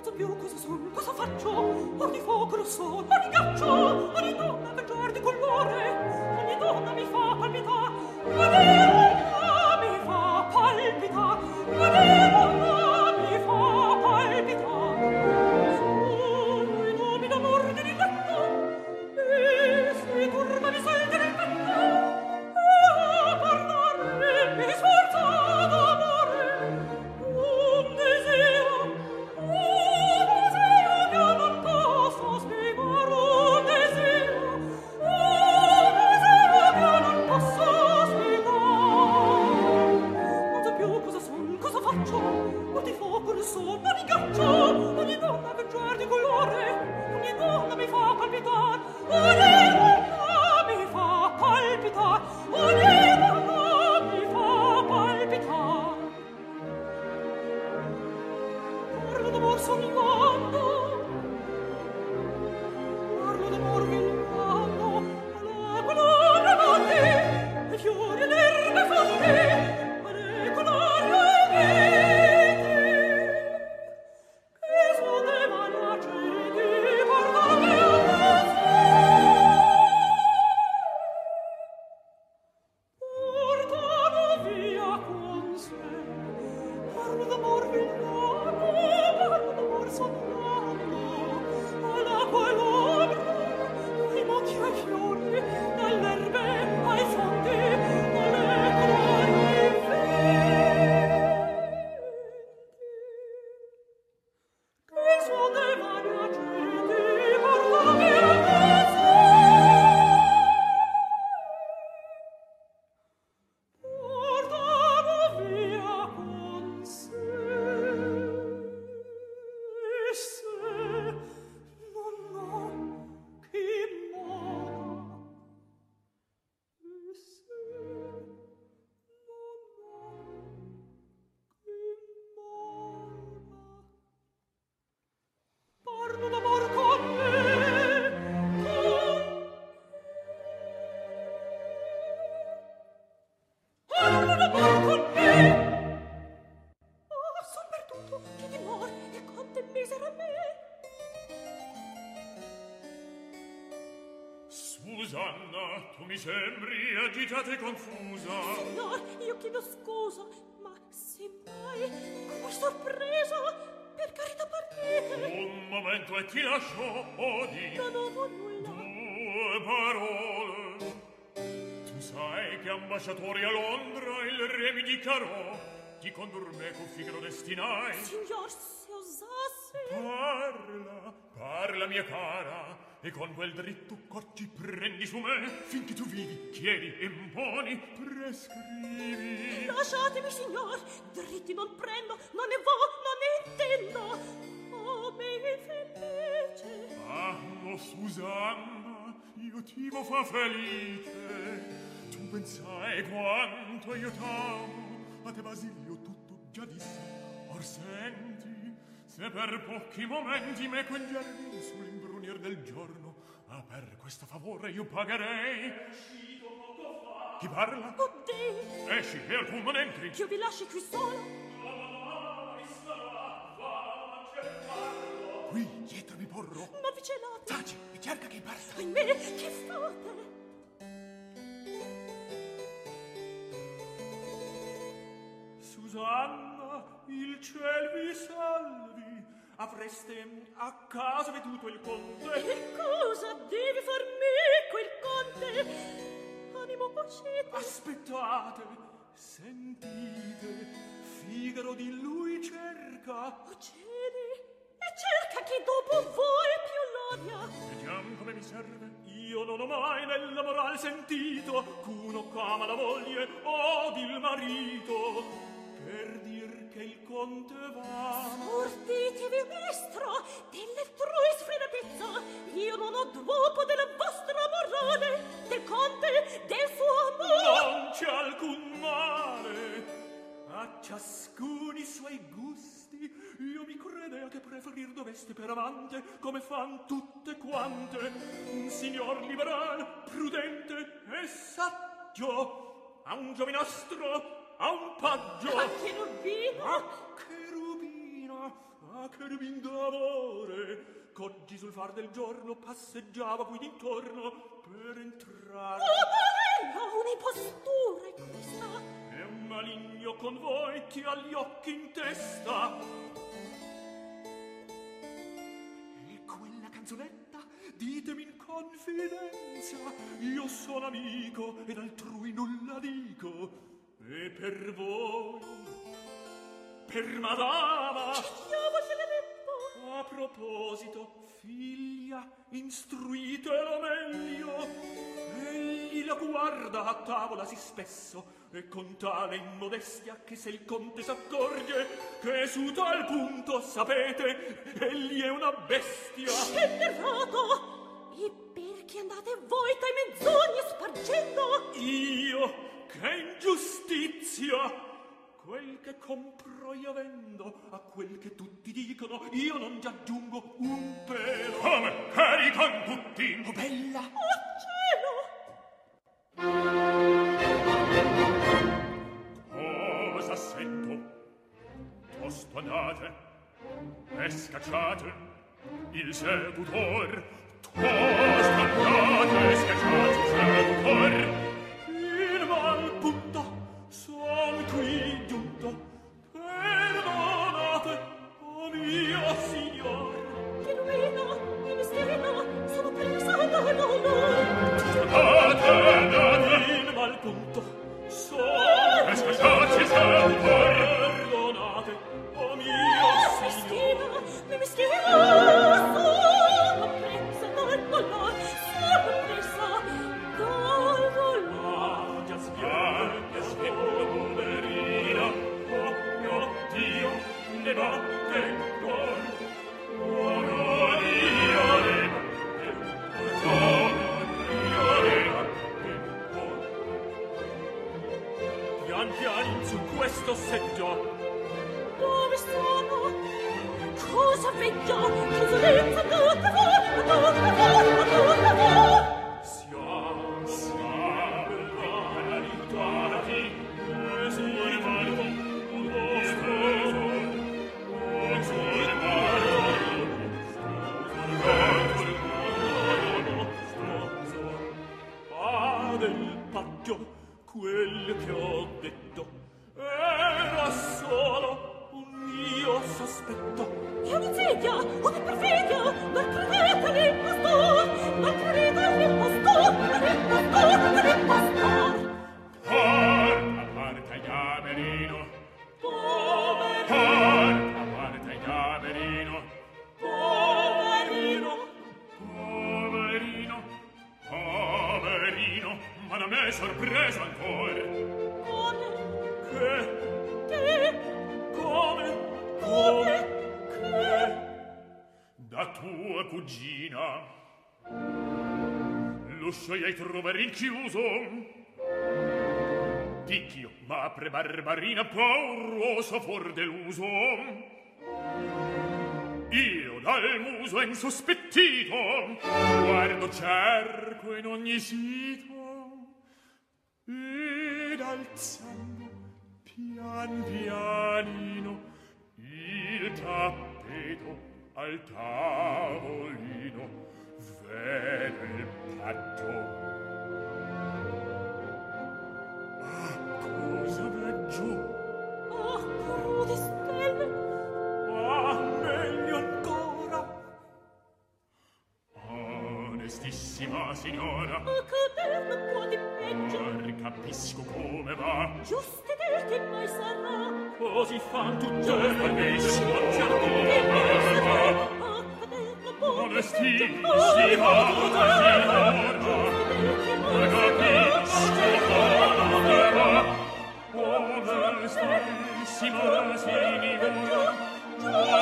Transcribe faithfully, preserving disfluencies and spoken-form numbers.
Non so più cosa son, cosa faccio. Or di fuoco lo so, or di ghiaccio. Ogni donna cangiar di colore. Ogni donna mi fa palpitare. Ogni donna mi fa palpitare. Ogni donna mi fa palpitare. Sono i nomi d'amor di diletto. E si turba mi salta nel petto. E a parlare mi sforza d'amore. Un desio, un desio che non posso spiegare. Un desio, un desio che non posso spiegare. Non so più cosa son, cosa faccio. O di fuoco il sonno, di ghiaccio. Ogni donna cangiar di colore. Ogni donna mi fa palpitare. Ogni donna mi fa palpitare. Ogni donna mi fa palpitare. Parlo d'amor sognando. Parlo d'amor vegliando. Alla colore avanti. E fiori e l'erbe fonti. Alle colori avanti. Che suone maniaci. Guardami portano via con sé. Parlo d'amor villano, parlo d'amor sognando, all'acqua e l'ombra, ai monti e ai fiori, dall'erbe ai fonti, dalle colori venti. Che suon dei mani agiti, portano via con sé. Portano via con sé. E se non ho chi mora, e se non ho chi mora. Parlo d'amor con me, con Parlo d'amor con me. Ah, son perduto, chi dimor, e conte misera me. Susanna, tu mi sembri agitata e confusa. Signor, io chiedo scusa, ma se mai, come sorpresa, per carità parlite. Un momento e ti lascio, oh di. Non ho nulla. Due parole. Tu sai che ambasciatori a Londra il re mi dichiarò di condur me con Figaro destinai. Signor, se osasse. Parla, parla mia cara, e con quel dritto cocci prendi su me, finché tu vivi, chiedi e imponi, prescrivi. Lasciatemi, signor, dritti non prendo, non ne vo, non ne intendo. Oh, me felice. Ah, no, Susanna, io ti vo fa felice. Tu pensai quanto io t'amo, a te Basilio tutto già dissi. Or senti, se per pochi momenti me quel giardino sull'imbrunir del giorno, ah, per questo favore io pagherei. Uscito poco fa. Chi parla? Oh, Dio. Esci e alcun non entri. Che io vi lasci qui solo. La mamma mi starà, va a cercarlo. Qui, dietro mi porro. Ma vi celate. Taci, e cerca chi parla. Ahimè, che fate? Susanna, il ciel vi salvi. Avreste a casa veduto il conte. E cosa devi far me quel conte? Animo cocete. Aspettate, sentite, Figaro di lui cerca. Oh, cieli, e cerca chi dopo voi più lodia. Vediam come mi serve. Io non ho mai nella moral sentito ch'uno ch'ama la moglie od il marito. Per dir che il conte va. Orditevi, maestro, dell'altrui sfrenatezza. Io non ho dopo della vostra morale, del conte, del suo amore. Non c'è alcun male. A ciascun i suoi gusti. Io mi credea che preferir doveste per amante, come fan tutte quante, un signor liberal, prudente e saggio, a un giovinastro, a un paggio. A cherubino. A cherubino, la cherubin d'amore ch'oggi sul far del giorno passeggiava qui d'intorno per entrare. Oh, Marella, un'impostura è questa! È un maligno con voi che ha gli occhi in testa. E quella canzonetta, ditemi in confidenza, io sono amico ed altrui nulla dico. E per voi, per madama, Che diavolo gliel'ha detto? a proposito, figlia, instruitelo meglio. Egli la guarda a tavola sì spesso e con tale immodestia che se il conte s'accorge che su tal punto, sapete, egli è una bestia. Scelerato! E perché andate voi tai menzogne spargendo? Io, che ingiustizia! Quel che compro io vendo, a quel che tutti dicono io non gi aggiungo un pelo. Come? Che dicono tutti? Oh, bella! Oh, cielo! Cosa sento? Tosto andate e scacciate il sedutor. Tosto andate e scacciate il sedutor. Il mal punto son qui giunto. Perdonate, oh mio signor. Genuino, il misterino, sono presa da dolore. Andate, andate, il mal punto son e scacciate il sedutor. Perdonate, oh mio signor. Mi misterino, sono presa dal dolore, sono presa dal dolore. Ah, già spiega, spiega, poverina. Oh mio Dio, ne batte il cuore. Oh mio Dio, ne batte il cuore. Oh mio Dio, ne batte il cuore. Pian pian su questo seggio. Dove sono? Cosa veggio? Che violenza tutta voi, tutta voi, tutta voi! Siamo, siamo, per aiutarti, e sul marito, un vostro, un sul marito, ah, del paggio, quel che ho detto, era solo un mio sospetto. È un'invidia, una perfidia! Non credete all'impostor! Non credete all'impostor! All'impostor! All'impostor! Porta, porta, Gamerino! Poverino! Porta, porta, Gamerino! Poverino! Poverino, poverino, ma non m'è sorpreso ancora. Come? Che, Che? come, come, che, da tua cugina l'uscio ei trover rinchiuso. Dicchio, ma pre barbarina pauroso for deluso. Io dal muso insospettito guardo cerco in ogni sito ed alzando pian pianino il tappeto al tavolino vedo il patto. Ah, cosa veggio? Oh, crudi stelle! Ah, meglio ancora. Onestissima signora, Accader non può di peggio! or capisco come va. Giusti del che mai sarà! Così fan tutte Giusti le mie del che mai sarà! scorciatoie. Accader non può di Onestissima peggio! signora, Giusti del che or mai capisco sarà! come va. Onestissima signora, Giusti